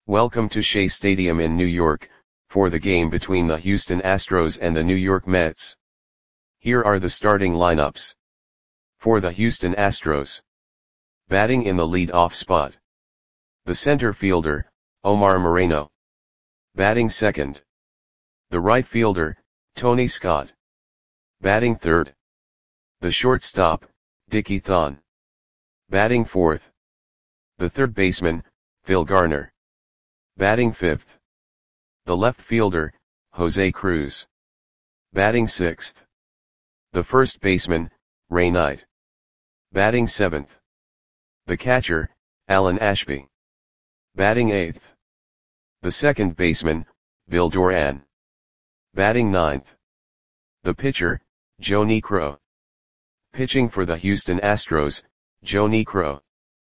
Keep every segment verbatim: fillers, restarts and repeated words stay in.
Welcome to Shea Stadium in New York, for the game between the Houston Astros and the New York Mets. Here are the starting lineups. For the Houston Astros. Batting in the lead-off spot. The center fielder, Omar Moreno. Batting second. The right fielder, Tony Scott. Batting third. The shortstop, Dickie Thon. Batting fourth. The third baseman, Phil Garner. Batting fifth. The left fielder, Jose Cruz. Batting sixth. The first baseman, Ray Knight. Batting seventh. The catcher, Alan Ashby. Batting eighth. The second baseman, Bill Doran. Batting ninth. The pitcher, Joe Niekro. Pitching for the Houston Astros, Joe Niekro.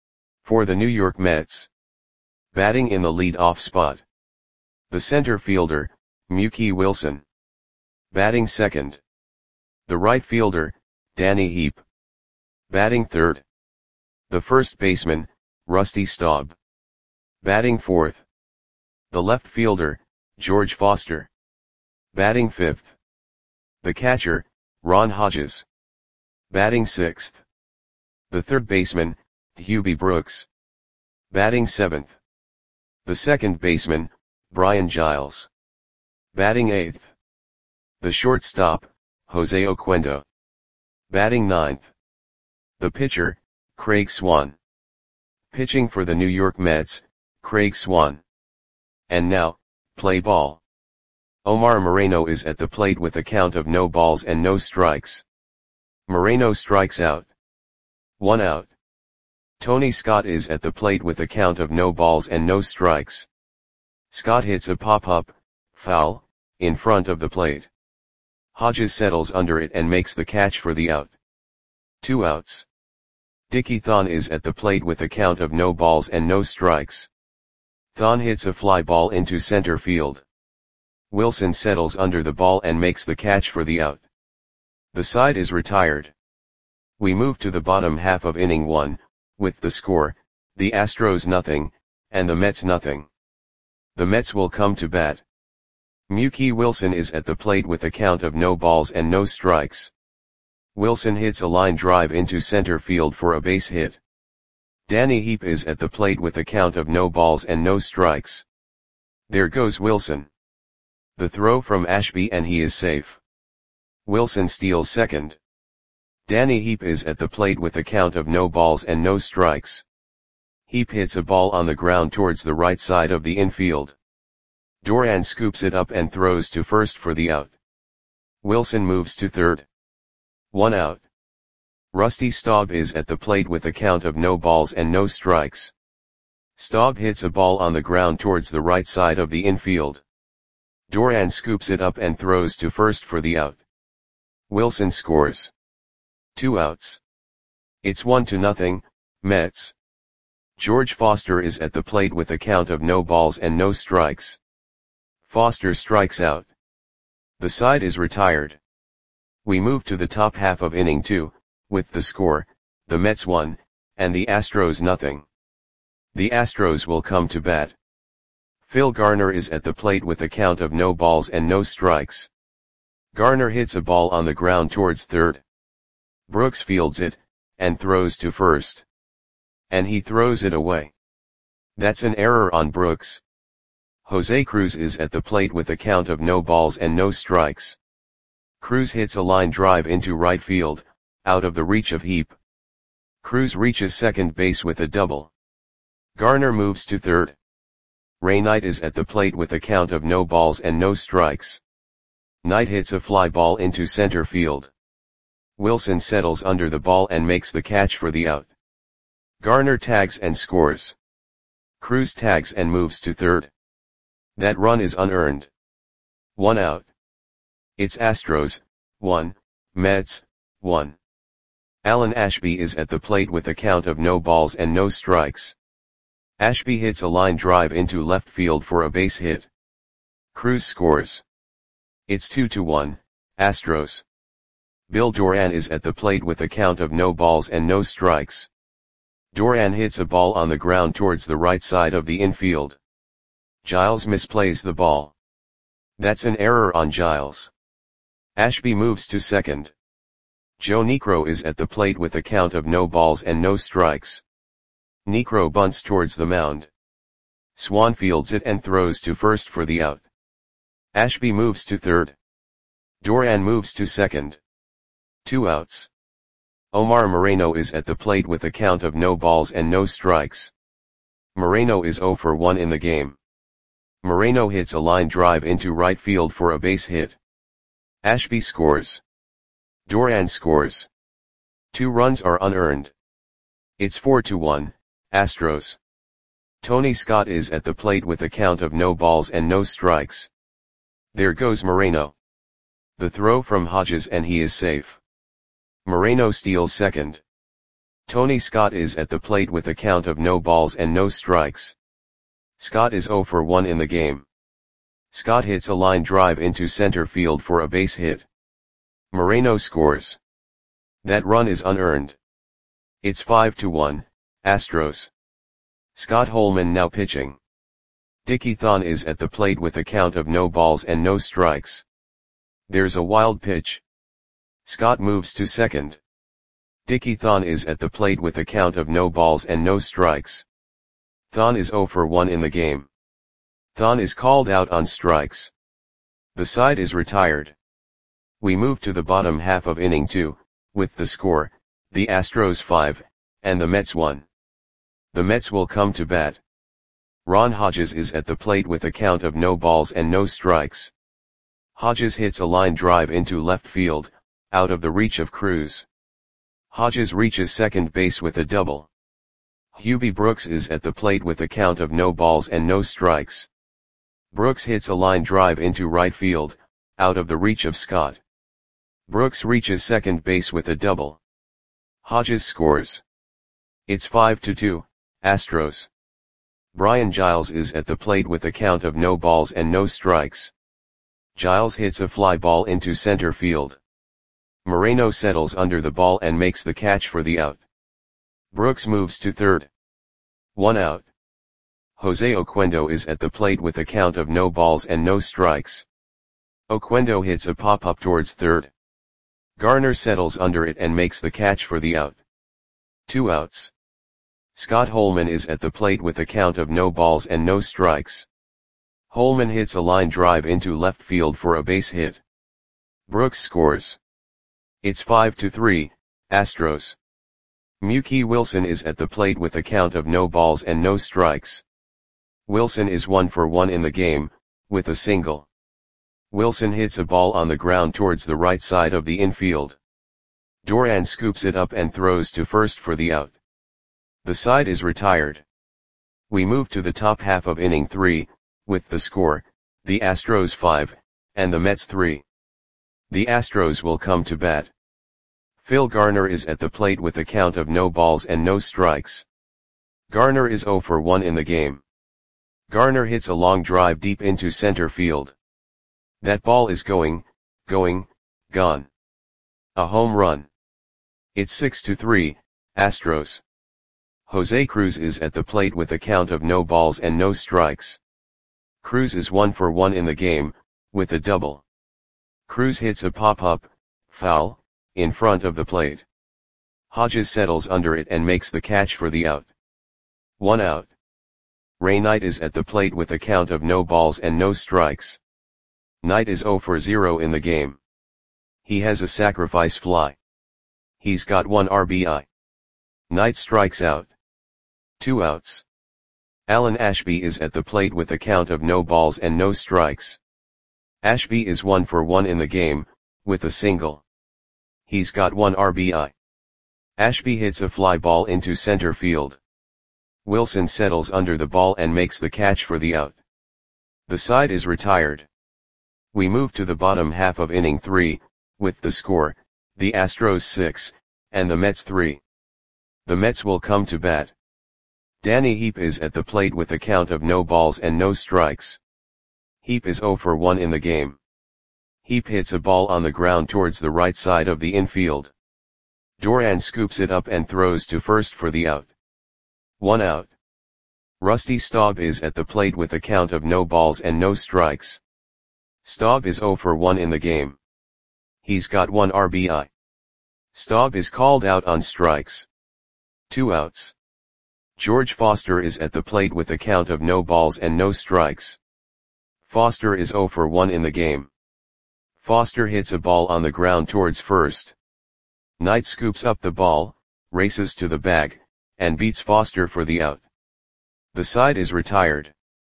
For the New York Mets. Batting in the lead-off spot. The center fielder, Mookie Wilson. Batting second. The right fielder, Danny Heep. Batting third. The first baseman, Rusty Staub. Batting fourth. The left fielder, George Foster. Batting fifth. The catcher, Ron Hodges. Batting sixth. The third baseman, Hubie Brooks. Batting seventh. The second baseman, Brian Giles. Batting eighth. The shortstop, Jose Oquendo. Batting ninth. The pitcher, Craig Swan. Pitching for the New York Mets, Craig Swan. And now, play ball. Omar Moreno is at the plate with a count of no balls and no strikes. Moreno strikes out. One out. Tony Scott is at the plate with a count of no balls and no strikes. Scott hits a pop-up, foul, in front of the plate. Hodges settles under it and makes the catch for the out. Two outs. Dickie Thon is at the plate with a count of no balls and no strikes. Thon hits a fly ball into center field. Wilson settles under the ball and makes the catch for the out. The side is retired. We move to the bottom half of inning one, with the score, the Astros nothing, and the Mets nothing. The Mets will come to bat. Mookie Wilson is at the plate with a count of no balls and no strikes. Wilson hits a line drive into center field for a base hit. Danny Heep is at the plate with a count of no balls and no strikes. There goes Wilson. The throw from Ashby and he is safe. Wilson steals second. Danny Heep is at the plate with a count of no balls and no strikes. Heep hits a ball on the ground towards the right side of the infield. Doran scoops it up and throws to first for the out. Wilson moves to third. One out. Rusty Staub is at the plate with a count of no balls and no strikes. Staub hits a ball on the ground towards the right side of the infield. Doran scoops it up and throws to first for the out. Wilson scores. Two outs. It's one to nothing, Mets. George Foster is at the plate with a count of no balls and no strikes. Foster strikes out. The side is retired. We move to the top half of inning two, with the score, the Mets one, and the Astros nothing. The Astros will come to bat. Phil Garner is at the plate with a count of no balls and no strikes. Garner hits a ball on the ground towards third. Brooks fields it, and throws to first. And he throws it away. That's an error on Brooks. Jose Cruz is at the plate with a count of no balls and no strikes. Cruz hits a line drive into right field, out of the reach of Heep. Cruz reaches second base with a double. Garner moves to third. Ray Knight is at the plate with a count of no balls and no strikes. Knight hits a fly ball into center field. Wilson settles under the ball and makes the catch for the out. Garner tags and scores. Cruz tags and moves to third. That run is unearned. One out. It's Astros, one, Mets, one. Alan Ashby is at the plate with a count of no balls and no strikes. Ashby hits a line drive into left field for a base hit. Cruz scores. It's two to one, Astros. Bill Doran is at the plate with a count of no balls and no strikes. Doran hits a ball on the ground towards the right side of the infield. Giles misplays the ball. That's an error on Giles. Ashby moves to second. Joe Niekro is at the plate with a count of no balls and no strikes. Niekro bunts towards the mound. Swan fields it and throws to first for the out. Ashby moves to third. Doran moves to second. Two outs. Omar Moreno is at the plate with a count of no balls and no strikes. Moreno is zero for one in the game. Moreno hits a line drive into right field for a base hit. Ashby scores. Doran scores. Two runs are unearned. It's four to one, Astros. Tony Scott is at the plate with a count of no balls and no strikes. There goes Moreno. The throw from Hodges and he is safe. Moreno steals second. Tony Scott is at the plate with a count of no balls and no strikes. Scott is zero for one in the game. Scott hits a line drive into center field for a base hit. Moreno scores. That run is unearned. It's five to one, Astros. Scott Holman now pitching. Dickie Thon is at the plate with a count of no balls and no strikes. There's a wild pitch. Scott moves to second. Dickie Thon is at the plate with a count of no balls and no strikes. Thon is zero for one in the game. Thon is called out on strikes. The side is retired. We move to the bottom half of inning two, with the score, the Astros five, and the Mets one. The Mets will come to bat. Ron Hodges is at the plate with a count of no balls and no strikes. Hodges hits a line drive into left field, out of the reach of Cruz. Hodges reaches second base with a double. Hubie Brooks is at the plate with a count of no balls and no strikes. Brooks hits a line drive into right field, out of the reach of Scott. Brooks reaches second base with a double. Hodges scores. It's five to two, Astros. Brian Giles is at the plate with a count of no balls and no strikes. Giles hits a fly ball into center field. Moreno settles under the ball and makes the catch for the out. Brooks moves to third. One out. Jose Oquendo is at the plate with a count of no balls and no strikes. Oquendo hits a pop-up towards third. Garner settles under it and makes the catch for the out. Two outs. Scott Holman is at the plate with a count of no balls and no strikes. Holman hits a line drive into left field for a base hit. Brooks scores. It's five to three, Astros. Mookie Wilson is at the plate with a count of no balls and no strikes. Wilson is one for one in the game, with a single. Wilson hits a ball on the ground towards the right side of the infield. Doran scoops it up and throws to first for the out. The side is retired. We move to the top half of inning three, with the score, the Astros five, and the Mets three. The Astros will come to bat. Phil Garner is at the plate with a count of no balls and no strikes. Garner is zero for one in the game. Garner hits a long drive deep into center field. That ball is going, going, gone. A home run. It's six to three, Astros. Jose Cruz is at the plate with a count of no balls and no strikes. Cruz is one for one in the game, with a double. Cruz hits a pop-up, foul, in front of the plate. Hodges settles under it and makes the catch for the out. One out. Ray Knight is at the plate with a count of no balls and no strikes. Knight is zero for zero in the game. He has a sacrifice fly. He's got one R B I. Knight strikes out. Two outs. Alan Ashby is at the plate with a count of no balls and no strikes. Ashby is one for one in the game, with a single. He's got one R B I. Ashby hits a fly ball into center field. Wilson settles under the ball and makes the catch for the out. The side is retired. We move to the bottom half of inning three, with the score, the Astros six, and the Mets three. The Mets will come to bat. Danny Heap is at the plate with a count of no balls and no strikes. Heap is zero for one in the game. Heap hits a ball on the ground towards the right side of the infield. Doran scoops it up and throws to first for the out. One out. Rusty Staub is at the plate with a count of no balls and no strikes. Staub is zero for one in the game. He's got one R B I. Staub is called out on strikes. Two outs. George Foster is at the plate with a count of no balls and no strikes. Foster is zero for one in the game. Foster hits a ball on the ground towards first. Knight scoops up the ball, races to the bag, and beats Foster for the out. The side is retired.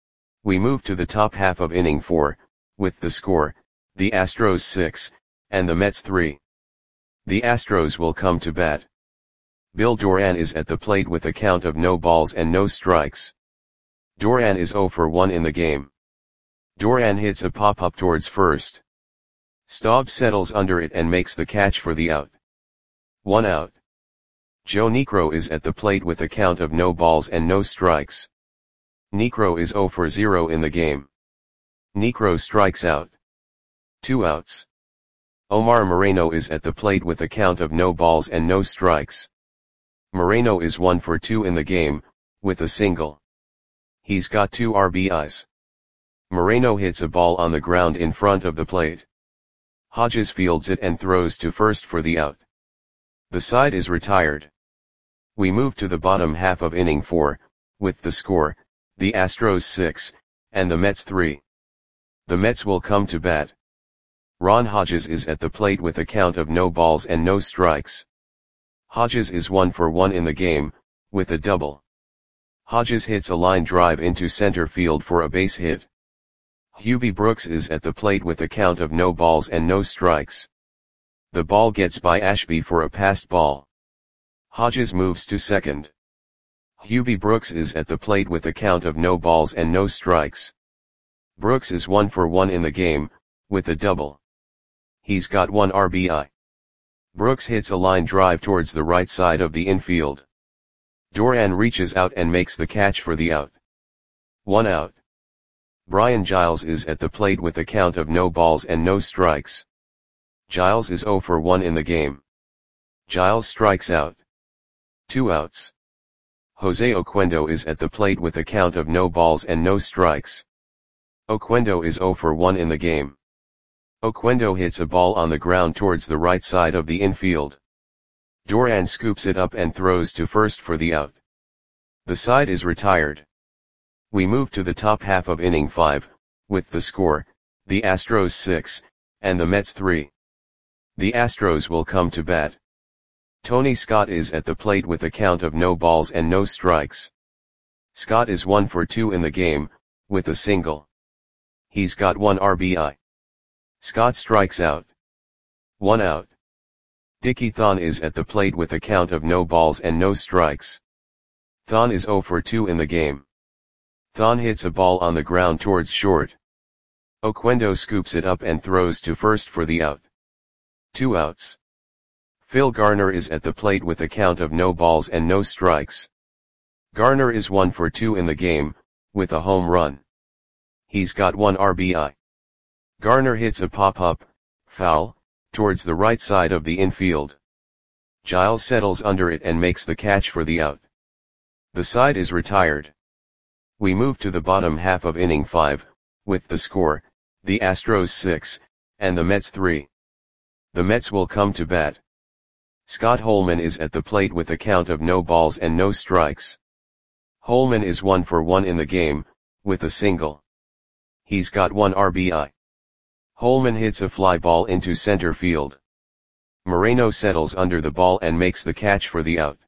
We move to the top half of inning four, with the score, the Astros six, and the Mets three. The Astros will come to bat. Bill Doran is at the plate with a count of no balls and no strikes. Doran is zero for one in the game. Doran hits a pop-up towards first. Staub settles under it and makes the catch for the out. One out. Joe Niekro is at the plate with a count of no balls and no strikes. Niekro is zero for zero in the game. Niekro strikes out. Two outs. Omar Moreno is at the plate with a count of no balls and no strikes. Moreno is one for two in the game, with a single. He's got two R B Is. Moreno hits a ball on the ground in front of the plate. Hodges fields it and throws to first for the out. The side is retired. We move to the bottom half of inning four, with the score, the Astros six, and the Mets three. The Mets will come to bat. Ron Hodges is at the plate with a count of no balls and no strikes. Hodges is one for one in the game, with a double. Hodges hits a line drive into center field for a base hit. Hubie Brooks is at the plate with a count of no balls and no strikes. The ball gets by Ashby for a passed ball. Hodges moves to second. Hubie Brooks is at the plate with a count of no balls and no strikes. Brooks is one for one in the game, with a double. He's got one R B I. Brooks hits a line drive towards the right side of the infield. Doran reaches out and makes the catch for the out. One out. Brian Giles is at the plate with a count of no balls and no strikes. Giles is zero for one in the game. Giles strikes out. Two outs. Jose Oquendo is at the plate with a count of no balls and no strikes. Oquendo is zero for one in the game. Oquendo hits a ball on the ground towards the right side of the infield. Doran scoops it up and throws to first for the out. The side is retired. We move to the top half of inning five, with the score, the Astros six, and the Mets three. The Astros will come to bat. Tony Scott is at the plate with a count of no balls and no strikes. Scott is one for two in the game, with a single. He's got one R B I. Scott strikes out. One out. Dickie Thon is at the plate with a count of no balls and no strikes. Thon is zero for two in the game. Thon hits a ball on the ground towards short. Oquendo scoops it up and throws to first for the out. Two outs. Phil Garner is at the plate with a count of no balls and no strikes. Garner is one for two in the game, with a home run. He's got one R B I. Garner hits a pop-up, foul, towards the right side of the infield. Giles settles under it and makes the catch for the out. The side is retired. We move to the bottom half of inning five, with the score, the Astros six, and the Mets three. The Mets will come to bat. Scott Holman is at the plate with a count of no balls and no strikes. Holman is one for one in the game, with a single. He's got one R B I. Holman hits a fly ball into center field. Moreno settles under the ball and makes the catch for the out.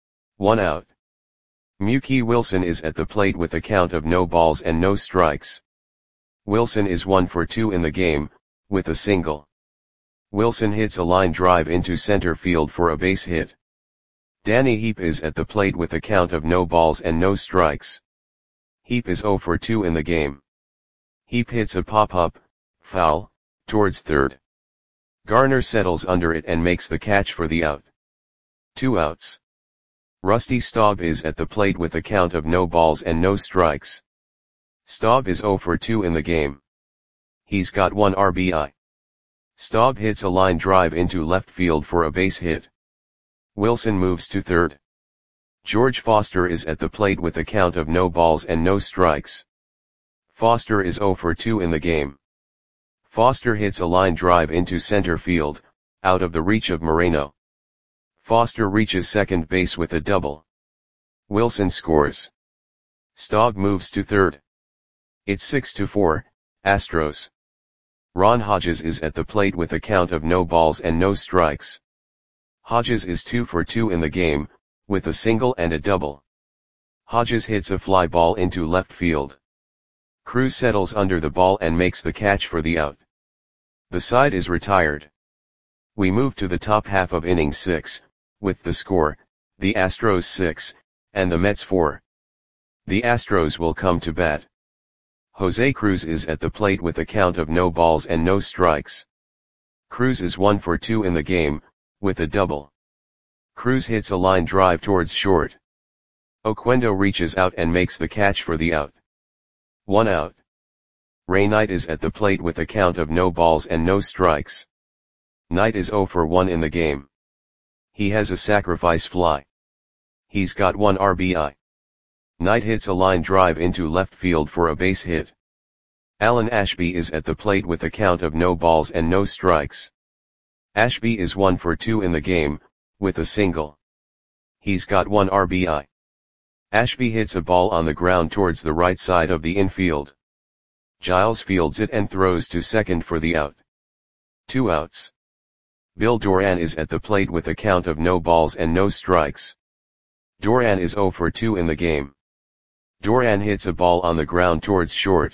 One out. Mookie Wilson is at the plate with a count of no balls and no strikes. Wilson is one for two in the game, with a single. Wilson hits a line drive into center field for a base hit. Danny Heap is at the plate with a count of no balls and no strikes. Heap is zero for two in the game. Heap hits a pop-up, foul, towards third. Garner settles under it and makes the catch for the out. Two outs. Rusty Staub is at the plate with a count of no balls and no strikes. Staub is zero for two in the game. He's got one R B I. Staub hits a line drive into left field for a base hit. Wilson moves to third. George Foster is at the plate with a count of no balls and no strikes. Foster is zero for two in the game. Foster hits a line drive into center field, out of the reach of Moreno. Foster reaches second base with a double. Wilson scores. Staub moves to third. It's six to four, Astros. Ron Hodges is at the plate with a count of no balls and no strikes. Hodges is two for two in the game, with a single and a double. Hodges hits a fly ball into left field. Cruz settles under the ball and makes the catch for the out. The side is retired. We move to the top half of inning six, with the score, the Astros six, and the Mets four. The Astros will come to bat. Jose Cruz is at the plate with a count of no balls and no strikes. Cruz is one for two in the game, with a double. Cruz hits a line drive towards short. Oquendo reaches out and makes the catch for the out. One out. Ray Knight is at the plate with a count of no balls and no strikes. Knight is zero for one in the game. He has a sacrifice fly. He's got one R B I. Knight hits a line drive into left field for a base hit. Alan Ashby is at the plate with a count of no balls and no strikes. Ashby is one for two in the game, with a single. He's got one R B I. Ashby hits a ball on the ground towards the right side of the infield. Giles fields it and throws to second for the out. Two outs. Bill Doran is at the plate with a count of no balls and no strikes. Doran is zero for two in the game. Doran hits a ball on the ground towards short.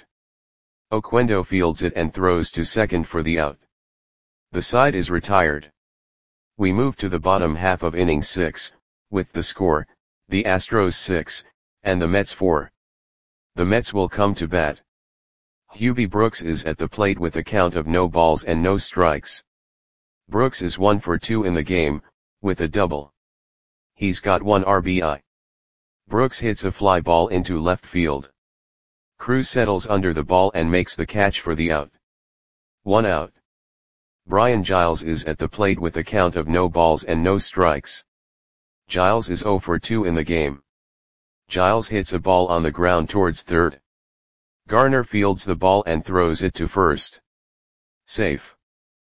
Oquendo fields it and throws to second for the out. The side is retired. We move to the bottom half of inning six, with the score, the Astros six, and the Mets four. The Mets will come to bat. Hubie Brooks is at the plate with a count of no balls and no strikes. Brooks is one for two in the game, with a double. He's got one R B I. Brooks hits a fly ball into left field. Cruz settles under the ball and makes the catch for the out. One out. Brian Giles is at the plate with a count of no balls and no strikes. Giles is zero for two in the game. Giles hits a ball on the ground towards third. Garner fields the ball and throws it to first. Safe.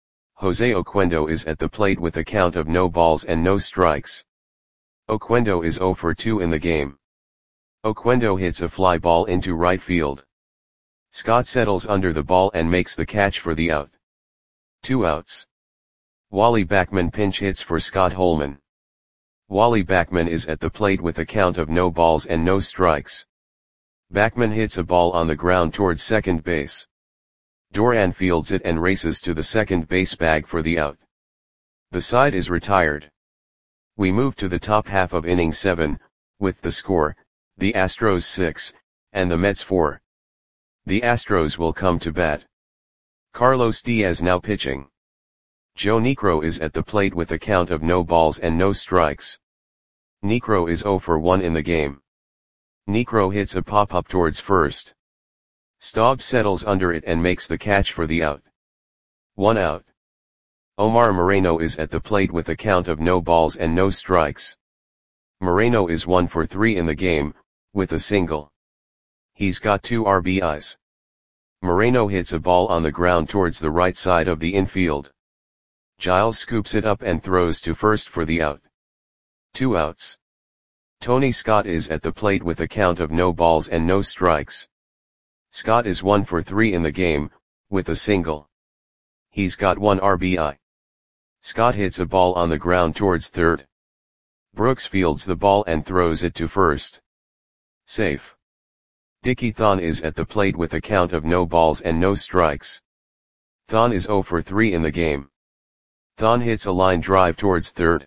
Jose Oquendo is at the plate with a count of no balls and no strikes. Oquendo is zero for two in the game. Oquendo hits a fly ball into right field. Scott settles under the ball and makes the catch for the out. Two outs. Wally Backman pinch hits for Scott Holman. Wally Backman is at the plate with a count of no balls and no strikes. Backman hits a ball on the ground towards second base. Doran fields it and races to the second base bag for the out. The side is retired. We move to the top half of inning seven, with the score, the Astros six, and the Mets four. The Astros will come to bat. Carlos Diaz now pitching. Joe Niekro is at the plate with a count of no balls and no strikes. Niekro is zero for one in the game. Niekro hits a pop-up towards first. Staub settles under it and makes the catch for the out. One out. Omar Moreno is at the plate with a count of no balls and no strikes. Moreno is one for three in the game, with a single. He's got two R B Is. Moreno hits a ball on the ground towards the right side of the infield. Giles scoops it up and throws to first for the out. Two outs. Tony Scott is at the plate with a count of no balls and no strikes. Scott is one for three in the game, with a single. He's got one R B I. Scott hits a ball on the ground towards third. Brooks fields the ball and throws it to first. Safe. Dickie Thon is at the plate with a count of no balls and no strikes. Thon is zero for three in the game. Thon hits a line drive towards third.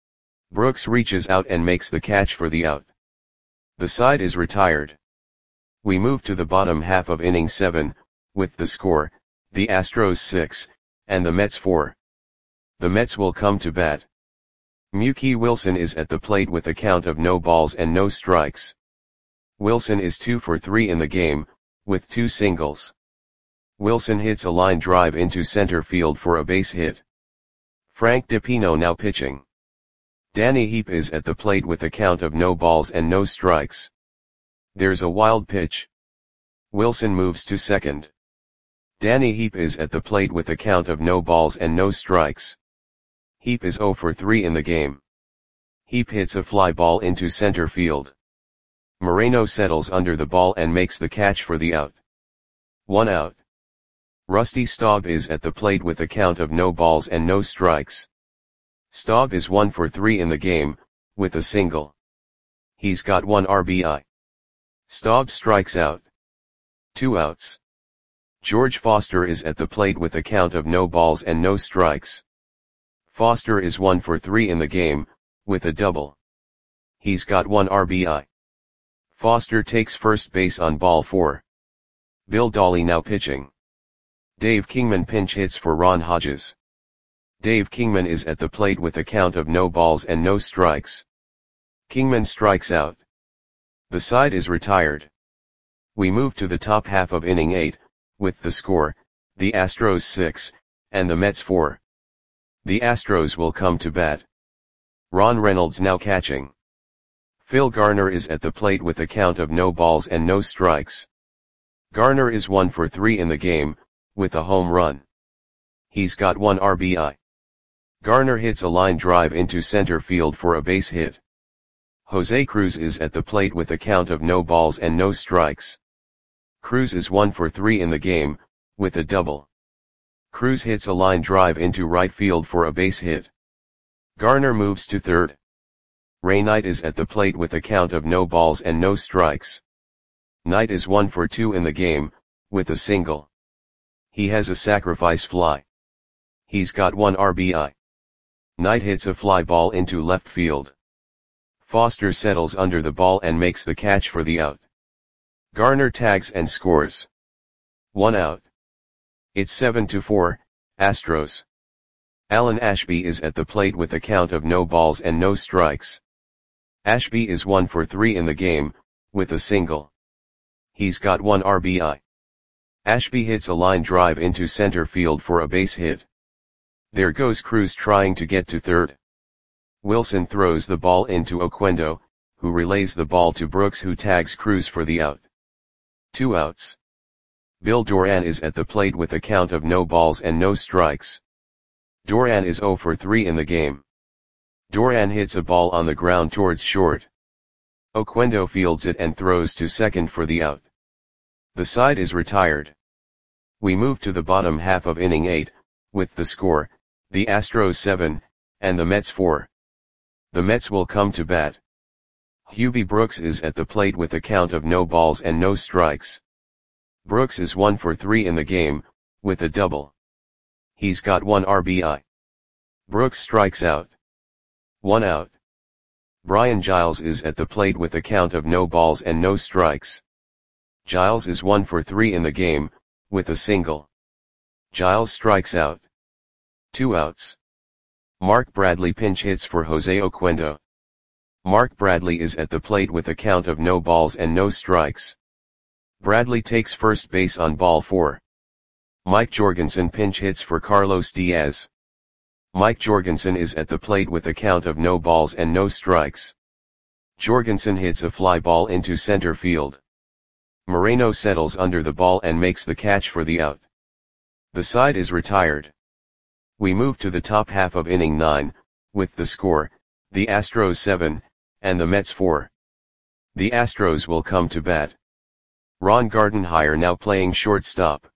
Brooks reaches out and makes the catch for the out. The side is retired. We move to the bottom half of inning seven, with the score, the Astros six, and the Mets four. The Mets will come to bat. Mookie Wilson is at the plate with a count of no balls and no strikes. Wilson is two for three in the game, with two singles. Wilson hits a line drive into center field for a base hit. Frank DiPino now pitching. Danny Heap is at the plate with a count of no balls and no strikes. There's a wild pitch. Wilson moves to second. Danny Heap is at the plate with a count of no balls and no strikes. Heap is zero for three in the game. Heap hits a fly ball into center field. Moreno settles under the ball and makes the catch for the out. One out. Rusty Staub is at the plate with a count of no balls and no strikes. Staub is one for three in the game, with a single. He's got one R B I. Staub strikes out. Two outs. George Foster is at the plate with a count of no balls and no strikes. Foster is one for three in the game, with a double. He's got one R B I. Foster takes first base on ball four. Bill Dolly now pitching. Dave Kingman pinch hits for Ron Hodges. Dave Kingman is at the plate with a count of no balls and no strikes. Kingman strikes out. The side is retired. We move to the top half of inning eight, with the score, the Astros six, and the Mets four. The Astros will come to bat. Ron Reynolds now catching. Phil Garner is at the plate with a count of no balls and no strikes. Garner is one for three in the game, with a home run. He's got one R B I. Garner hits a line drive into center field for a base hit. Jose Cruz is at the plate with a count of no balls and no strikes. Cruz is one for three in the game, with a double. Cruz hits a line drive into right field for a base hit. Garner moves to third. Ray Knight is at the plate with a count of no balls and no strikes. Knight is one for two in the game, with a single. He has a sacrifice fly. He's got one R B I. Knight hits a fly ball into left field. Foster settles under the ball and makes the catch for the out. Garner tags and scores. One out. It's seven to four, Astros. Alan Ashby is at the plate with a count of no balls and no strikes. Ashby is one for three in the game, with a single. He's got one R B I. Ashby hits a line drive into center field for a base hit. There goes Cruz trying to get to third. Wilson throws the ball into Oquendo, who relays the ball to Brooks, who tags Cruz for the out. Two outs. Bill Doran is at the plate with a count of no balls and no strikes. Doran is zero for three in the game. Doran hits a ball on the ground towards short. Oquendo fields it and throws to second for the out. The side is retired. We move to the bottom half of inning eight, with the score, the Astros seven, and the Mets four. The Mets will come to bat. Hubie Brooks is at the plate with a count of no balls and no strikes. Brooks is one for three in the game, with a double. He's got one R B I. Brooks strikes out. One out. Brian Giles is at the plate with a count of no balls and no strikes. Giles is one for three in the game, with a single. Giles strikes out. Two outs. Mark Bradley pinch hits for Jose Oquendo. Mark Bradley is at the plate with a count of no balls and no strikes. Bradley takes first base on ball four. Mike Jorgensen pinch hits for Carlos Diaz. Mike Jorgensen is at the plate with a count of no balls and no strikes. Jorgensen hits a fly ball into center field. Moreno settles under the ball and makes the catch for the out. The side is retired. We move to the top half of inning nine, with the score, the Astros seven, and the Mets four. The Astros will come to bat. Ron Gardenhire now playing shortstop.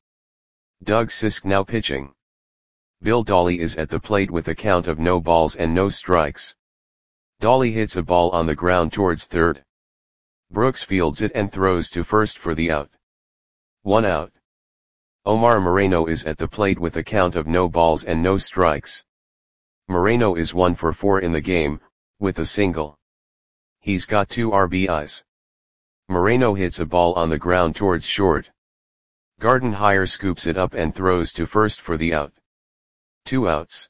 Doug Sisk now pitching. Bill Dolly is at the plate with a count of no balls and no strikes. Dolly hits a ball on the ground towards third. Brooks fields it and throws to first for the out. One out. Omar Moreno is at the plate with a count of no balls and no strikes. Moreno is one for four in the game, with a single. He's got two R B Is. Moreno hits a ball on the ground towards short. Gardenhire scoops it up and throws to first for the out. Two outs.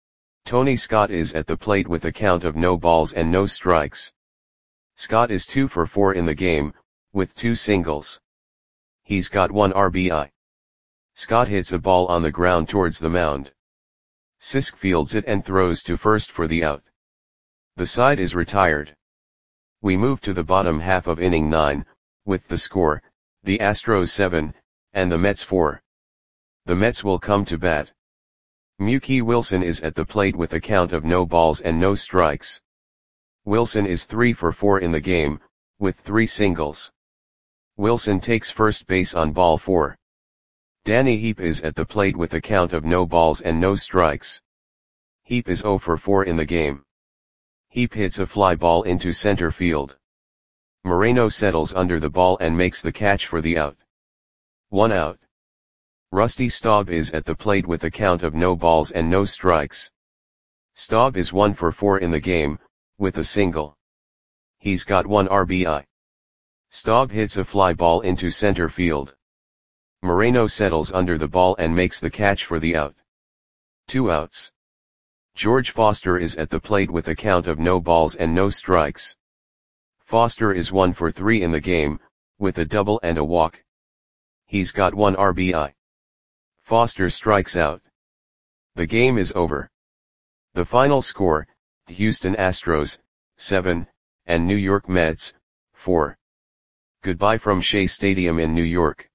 Tony Scott is at the plate with a count of no balls and no strikes. Scott is two for four in the game, with two singles. He's got one R B I. Scott hits a ball on the ground towards the mound. Sisk fields it and throws to first for the out. The side is retired. We move to the bottom half of inning nine, with the score, the Astros seven, and the Mets four. The Mets will come to bat. Mookie Wilson is at the plate with a count of no balls and no strikes. Wilson is three for four in the game, with three singles. Wilson takes first base on ball four. Danny Heep is at the plate with a count of no balls and no strikes. Heep is zero for four in the game. Heep hits a fly ball into center field. Moreno settles under the ball and makes the catch for the out. One out. Rusty Staub is at the plate with a count of no balls and no strikes. Staub is one for four in the game, with a single. He's got one R B I. Staub hits a fly ball into center field. Moreno settles under the ball and makes the catch for the out. Two outs. George Foster is at the plate with a count of no balls and no strikes. Foster is one for three in the game, with a double and a walk. He's got one R B I. Foster strikes out. The game is over. The final score, Houston Astros, seven, and New York Mets, four. Goodbye from Shea Stadium in New York.